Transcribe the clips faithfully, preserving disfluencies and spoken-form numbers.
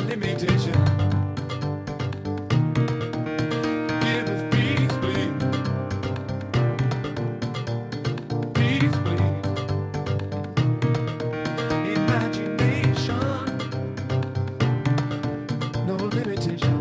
limitation. Give us peace, please. Peace, please. Imagination, no limitation.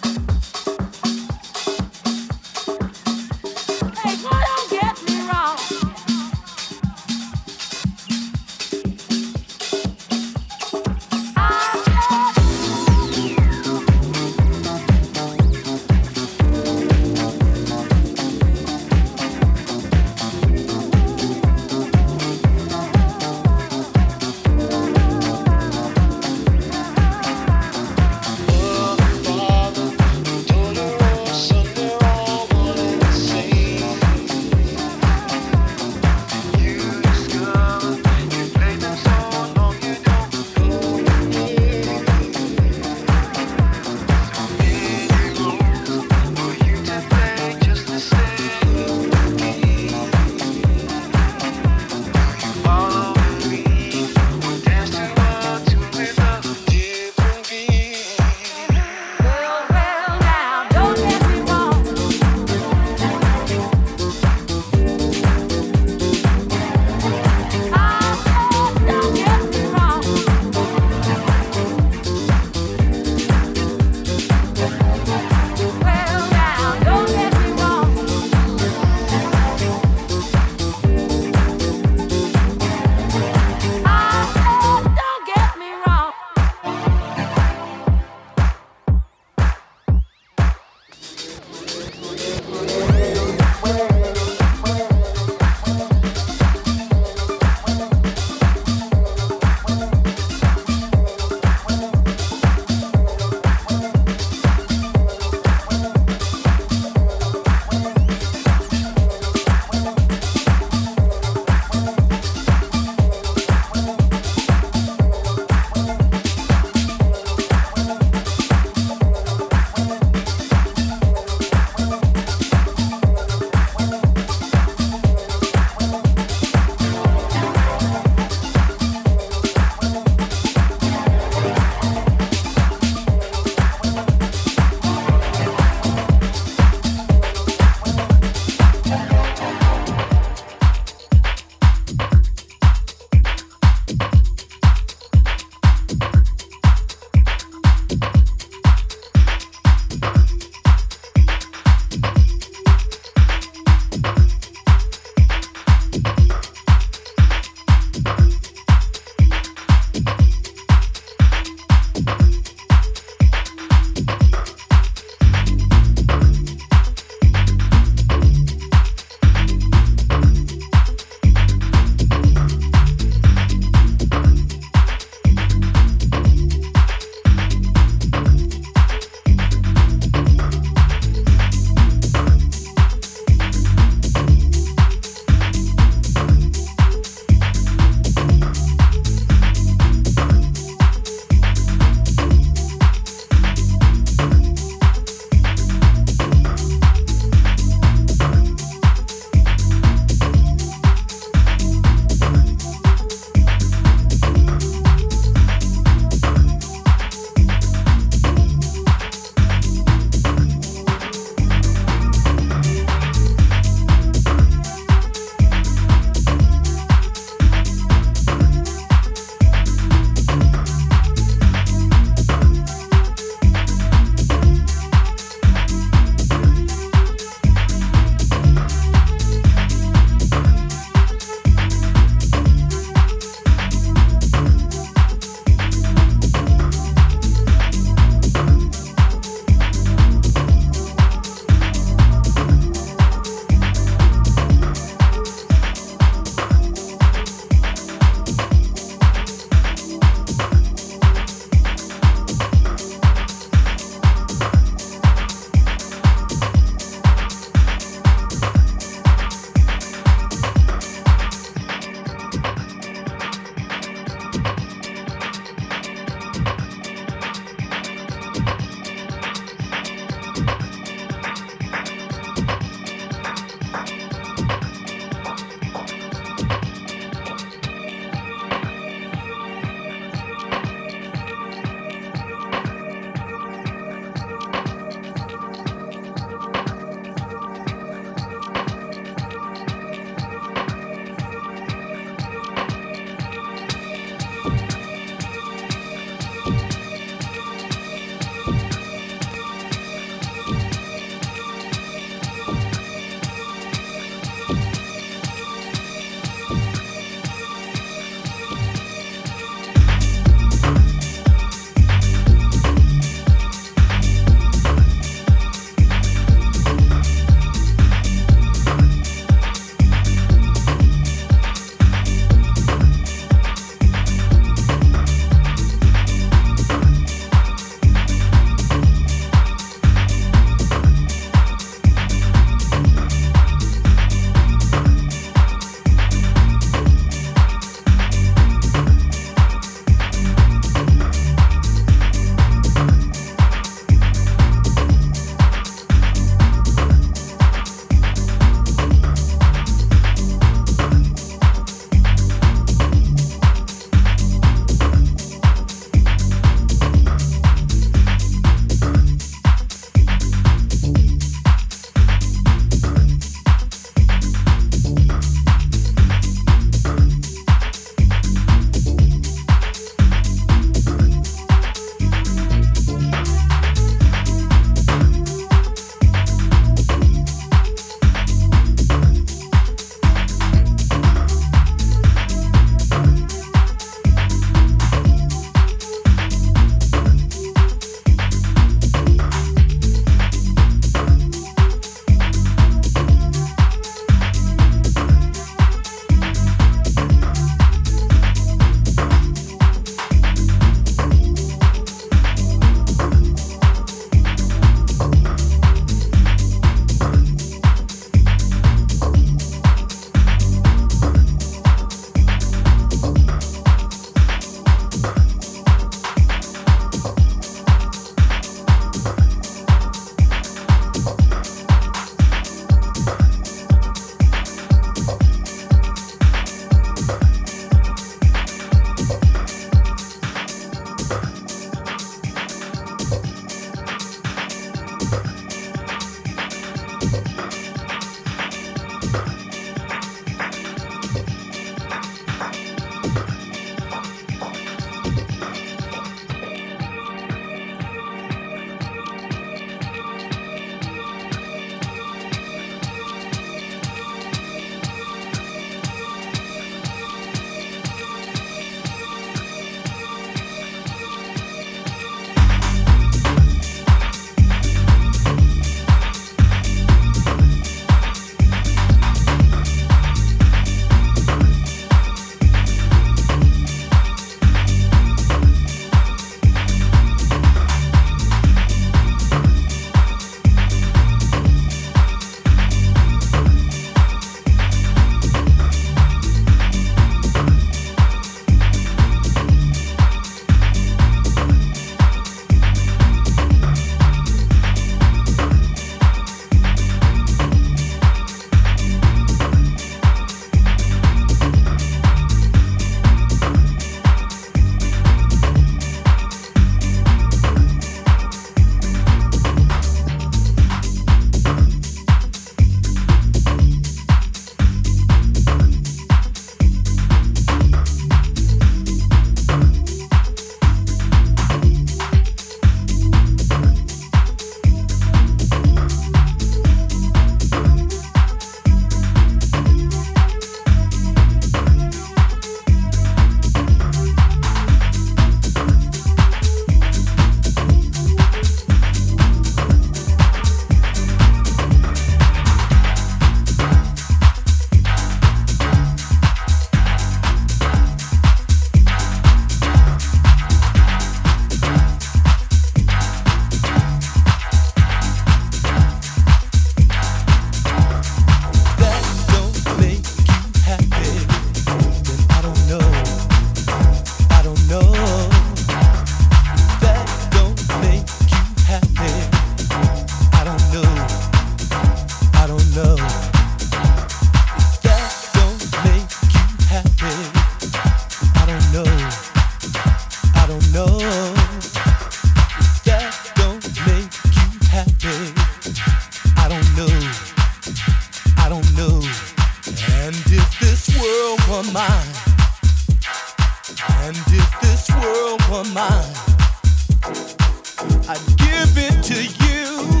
give it to you.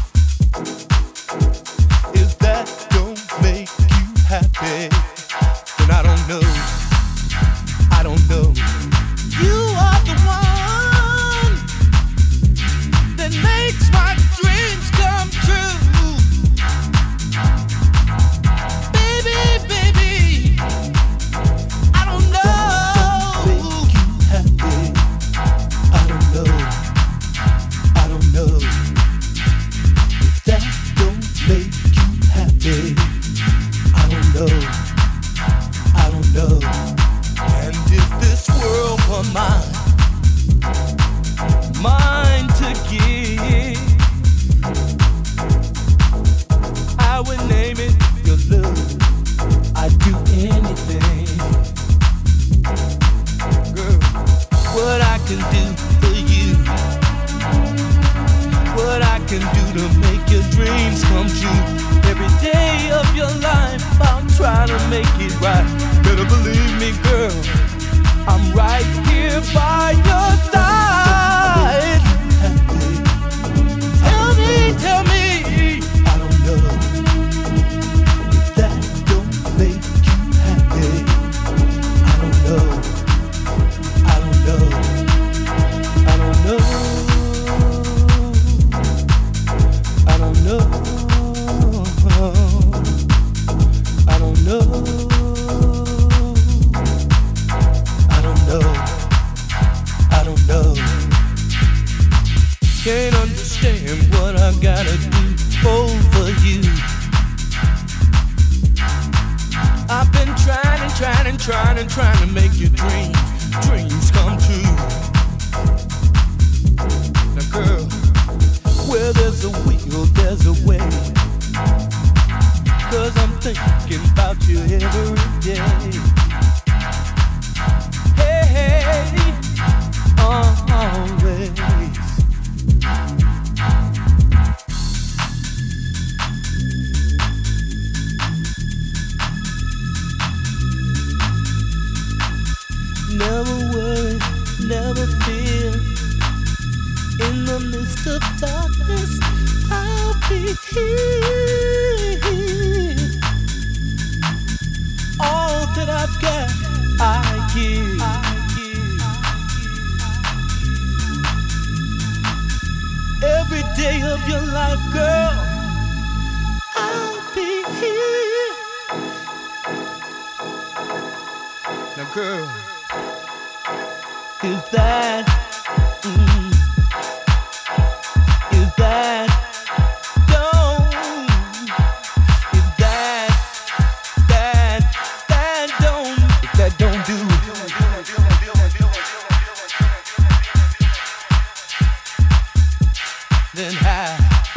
If that don't make you happy, then I don't know. I don't know. You are the one that makes my dreams come true. Baby, baby, I don't know. Make you happy. I don't know. I don't know. If that don't make you happy, I don't know. I don't know. And if this world were mine, mine to give, I would name it your love. I'd do anything, girl. What I can do for you, what I can do to make your dreams come true. Every day of your life, I'll try to make it right. Better believe me, girl, I'm right here by your side. Tell me, tell me, I don't know if that don't make you happy. I don't know, I don't know, I don't know, I don't know, I don't know. Can't understand what I gotta do over you. I've been trying and trying and trying and trying to make your dreams, dreams come true. Now girl, where there's a will, there's a way. Cause I'm thinking about you every day. Hey, hey, always. Never worry, never fear. In the midst of darkness, I'll be here. All that I've got, I give. I give. Every day of your life, girl, I'll be here. Now, girl, is that, mm, is that, don't, is that, that, that don't, if that don't do it, then how,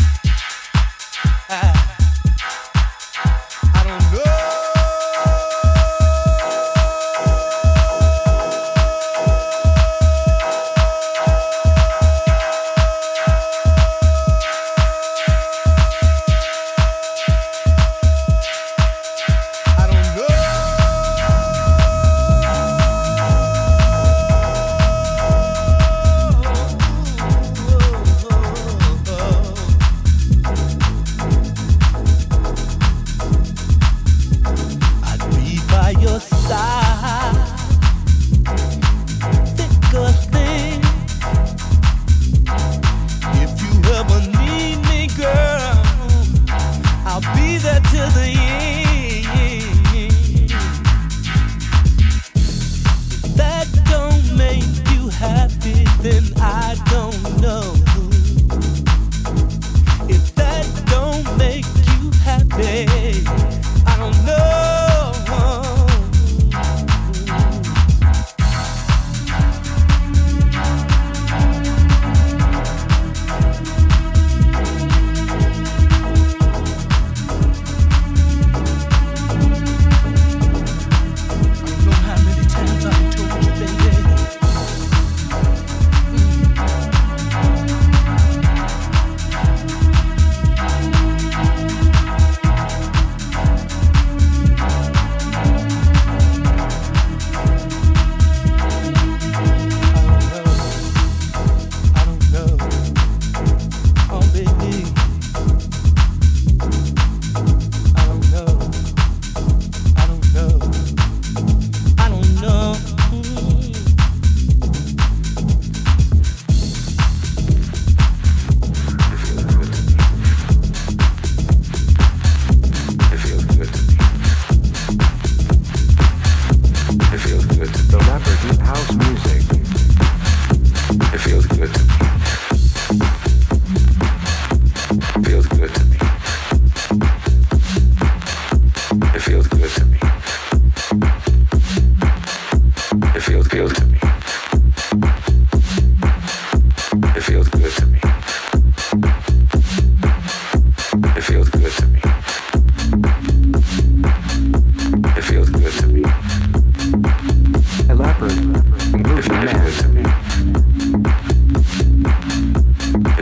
how, I don't know.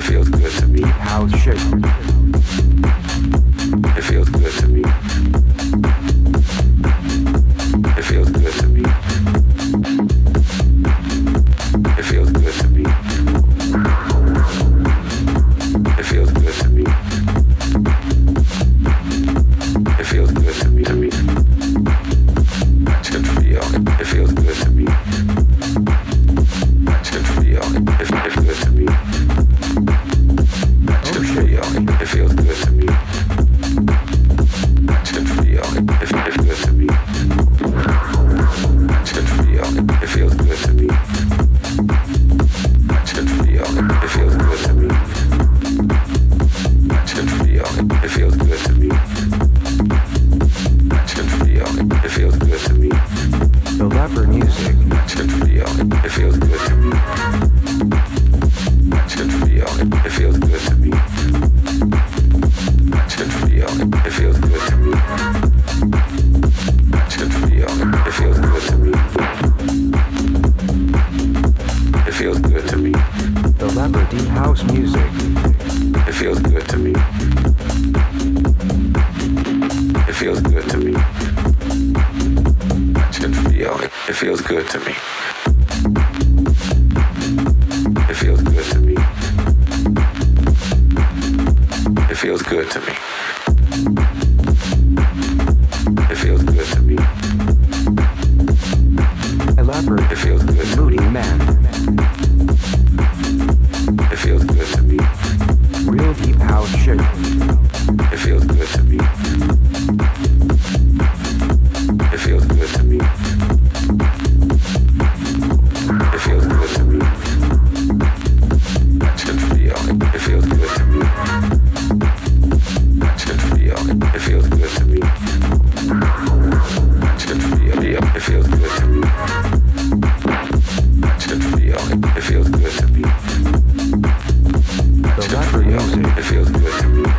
feels good to me. House shake. It feels good to me. It feels good to me. It feels good to me. It feels good to me. It feels good to me. To me. Should feel. It feels good to me. Should feel. It feels good to me. Should feel. It feels good to me. Should feel. It feels good to me. Should feel. It feels good to me. Should feel. It feels good to me. Should feel. It feels good to me. Should feel. It feels good to me. The leopard music. Should feel. It feels good to me. Should feel. It feels good to me. Should feel. It feels good to me. Should feel. It feels good to me. It feels good to me. The leopard deep house music. It feels good to me. It feels good to me. Should feel. It feels good to me. It feels good to me. It feels good to me. It feels good to me. A leopard. It feels good to Moody me. man. It feels good to me. Real deep house shake. It feels good to me. It feels good to me. It feels good to me. Should feel. It feels good to me. Should feel. It feels good to me. Should feel. It feels good to me. Should feel. It feels good to me. The leopard music. It feels good to me.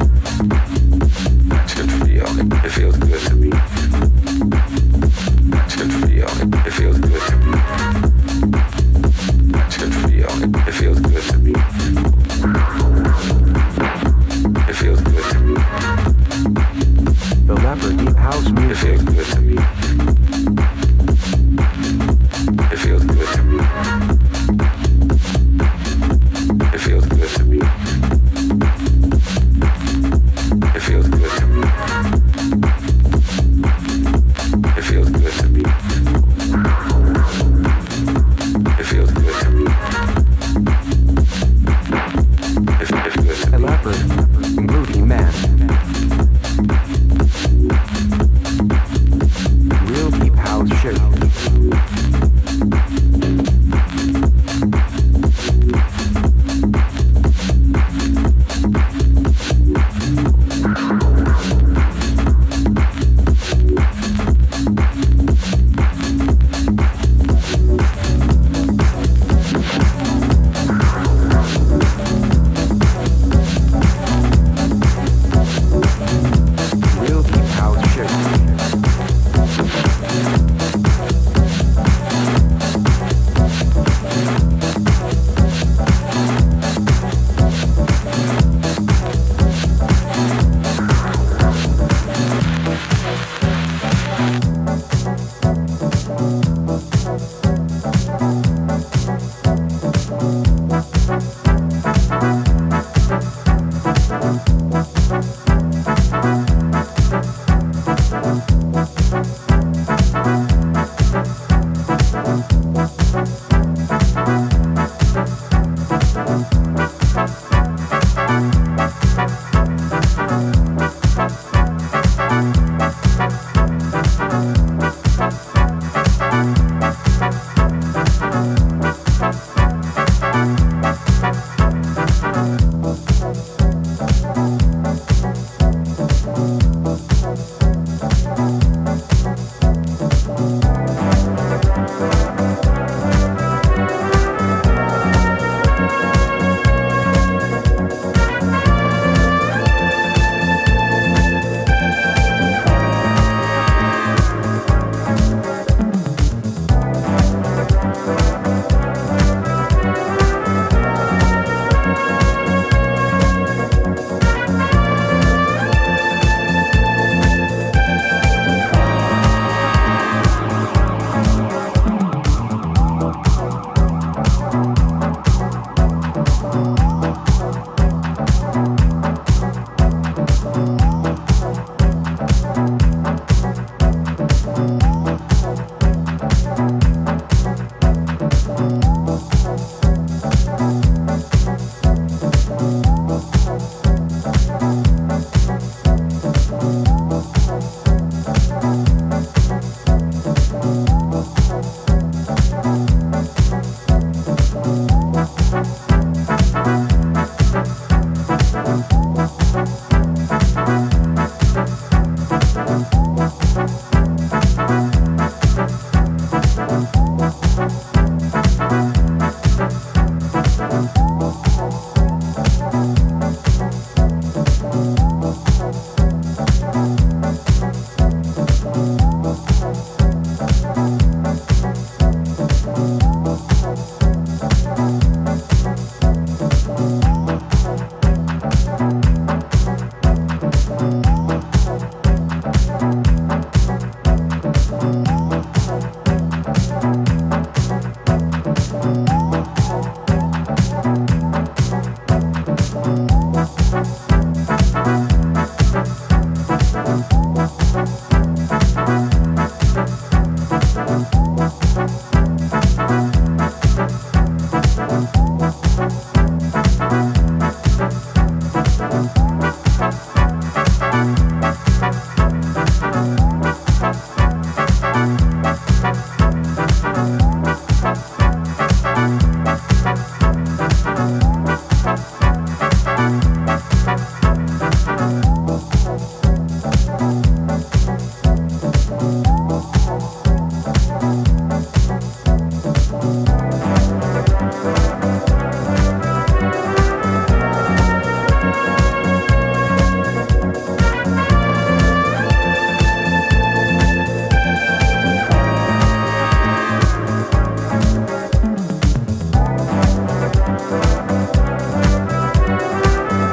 Should feel. It feels good to me. Should feel. It feels good to me. Should feel. It feels good to me. It feels good to me. The leopard deep house It music. feels good to me. It feels good to me. It feels good to me. It feels good to me. It feels good to me. It feels good to me. It feels good to A me. leopard. Moody man. Real deep house shake. Thank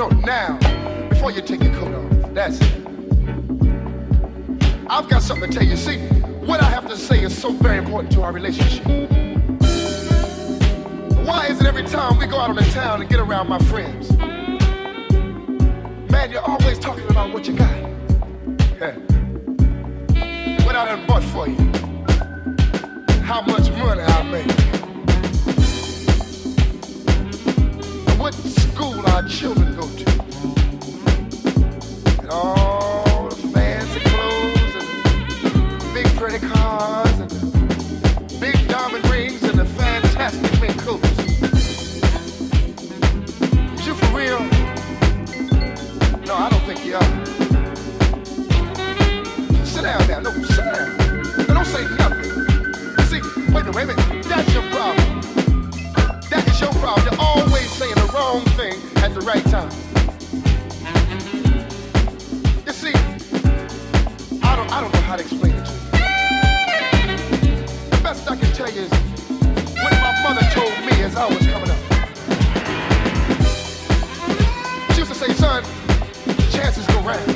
No, now, before you take your coat off, that's it. I've got something to tell you. See, what I have to say is so very important to our relationship. Why is it every time we go out on the town and get around my friends, man, you're always talking about what you got? Yeah. What I done bought for you. How much money I made. What school our children go to. And all the fancy clothes and the big pretty cars and the big diamond rings and the fantastic mink coats. You for real? No, I don't think you are. Sit down now. No, sit down. No, don't say nothing. See, wait a minute. That's your problem. That is your problem. You're always saying the wrong thing at the right time. You see, I don't, I don't know how to explain it to you. The best I can tell you is what my mother told me as I was coming up. She used to say, son, chances go round.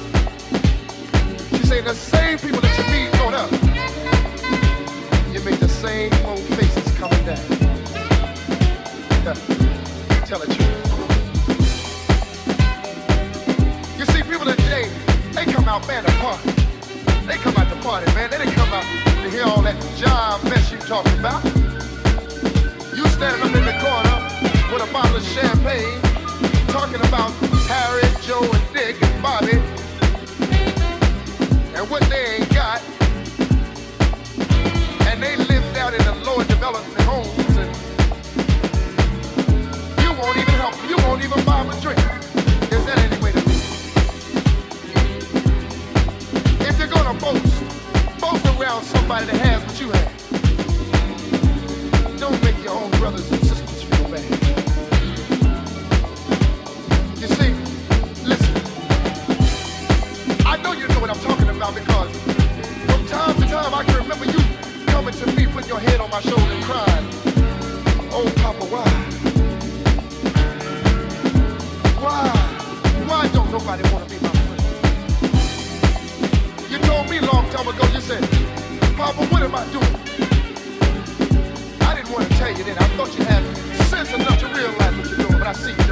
She said, the same people that you meet going up, you make the same old faces coming down. Yeah. Tell the truth. You see, people today, they come out, man, to party. They come out to party, man. They didn't come out to hear all that job mess you talking about. You standing up in the corner with a bottle of champagne, talking about Harry, Joe, and Dick, and Bobby, and what they ain't got. And they live down in the lower development homes, and you won't even help, you won't even buy them a drink. Is that any way to be? If you're gonna boast, boast around somebody that has what you have. Don't make your own brothers and sisters feel bad. You see, listen, I know you know what I'm talking about because from time to time I can remember you coming to me, putting your head on my shoulder and crying, oh Papa, why? Why? Why don't nobody want to be my friend? You told me a long time ago, you said, Papa, what am I doing? I didn't want to tell you then. I thought you had sense enough to realize what you're doing, but I see you.